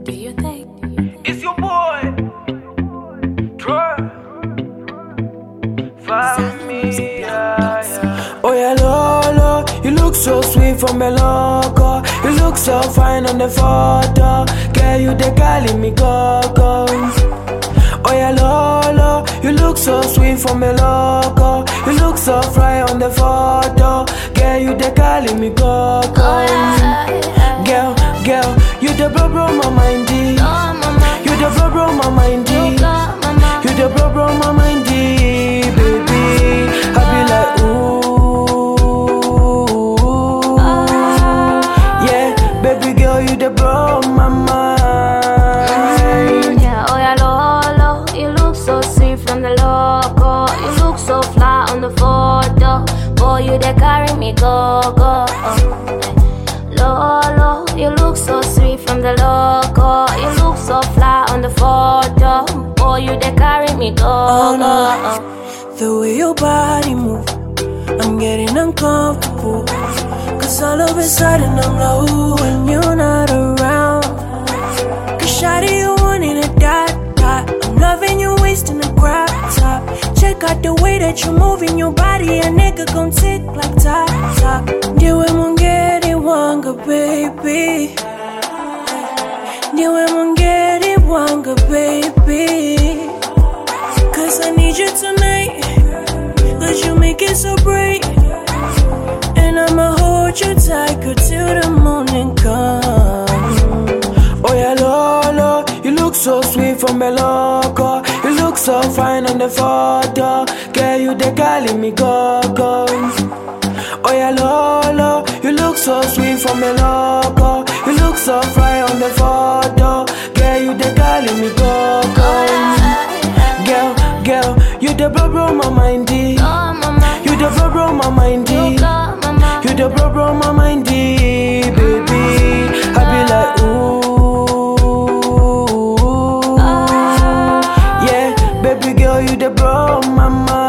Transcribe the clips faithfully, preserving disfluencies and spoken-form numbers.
Do you think? It's your boy, Troy. Find me, yeah, yeah. Oh yeah, Lolo, you look so sweet from the loco. You look so fine on the photo. Girl, you the calling me Coco. Oh yeah, Lolo, you look so sweet from the loco. You look so fly on the photo. Girl, you the calling me Coco. Oh, yeah, yeah. Girl, girl, you the bro bro my mindy. Oh, mama. You the bro bro my mindy. You got mama. You the bro bro my mindy, baby. I be like ooh, yeah, baby girl, you the bro my mind. Yeah, oh yeah, Lolo, you look so sweet from the loco. You look so fly on the photo. Boy, you they carry me go go. Oh, Lolo, you look so sweet from the loco. You look so fly on the photo. Boy, you they carry me go Oh, go. no. Oh. The way your body move, I'm getting uncomfortable. Cause all of a sudden I'm low when you're not around. Cause shawty, you wanting a dot dot. I'm loving you wasting a crop top. Check out the way that you moving your body. A nigga gon' tick like top top. Ndiwe mungeri wanga baby. Ndiwe mungeri wanga baby. Cause I need you tonight. Cause you make it so bright. And I'ma hold you tight girl, till the morning come. Oh yeah, Lolo, you look so sweet from the loco. You look so fine on the photo. Girl, you the calling me Coco. Oh yeah, Lolo, you look so sweet from the loco. You look so fly on the photo. Girl, you the calling me Coco. Girl, girl, you the bro bro my mindy. Oh, mama. You the bro bro my mindy. You got mama. You the bro bro my mindy, baby. I be like ooh, yeah, baby girl, you the bro my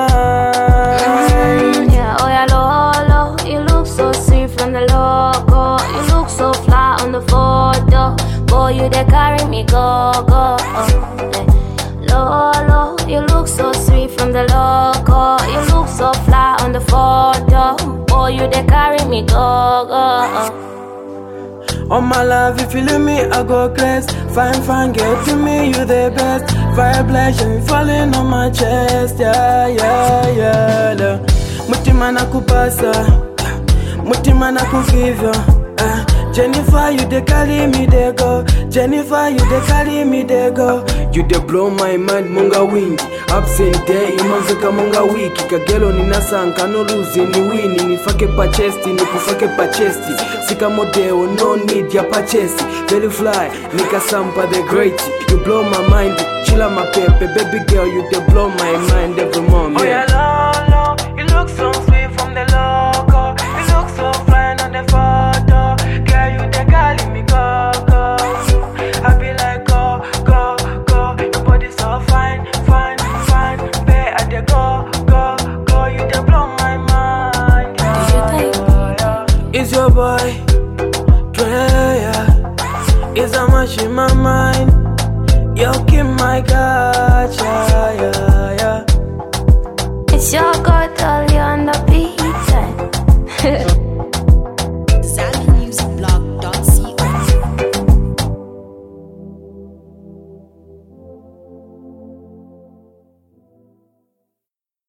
mind. Yeah, oh yeah, Lolo, you look so sweet from the loco. You look so fly on the photo. Boy, you they carry me go go. Oh, yeah. Lolo, you look so sweet from the loco. You look so fly on the photo. Boy, you they carry me go go. Oh. Oh my love, if you leave me, I go crazy. Fine, fine, get to me, you the best. Vibration falling on my chest, yeah, yeah, yeah, yeah. Mutima na kupasa, mutima na kukivyo. Uh, Jennifer, you the carry me, they go. Jennifer, you the carry me, they go. You the blow my mind, munga wingi. Absent day, imanzeka munga wiki. Kagelo ni nasanka, no losing, ni winning. Nifake pa chesti, nikufake pa chesti. Sika modeo, no need ya pa chesti. Very fly, nika sampa the great. You blow my mind, chilla my pepe. Baby girl, you the blow my mind every moment. Oh yeah, Lolo, you look so sweet from the loco. You look so fine on the photo. Girl, you the calling me Coco. I be like go, go, go. Your body so fine, fine, fine. Babe, I dey go, go, go. You the blow my mind. Do you think? It's your boy, Drea. It's how much in my mind. Yo, keep my God, yeah, yeah, yeah. It's your God, darling.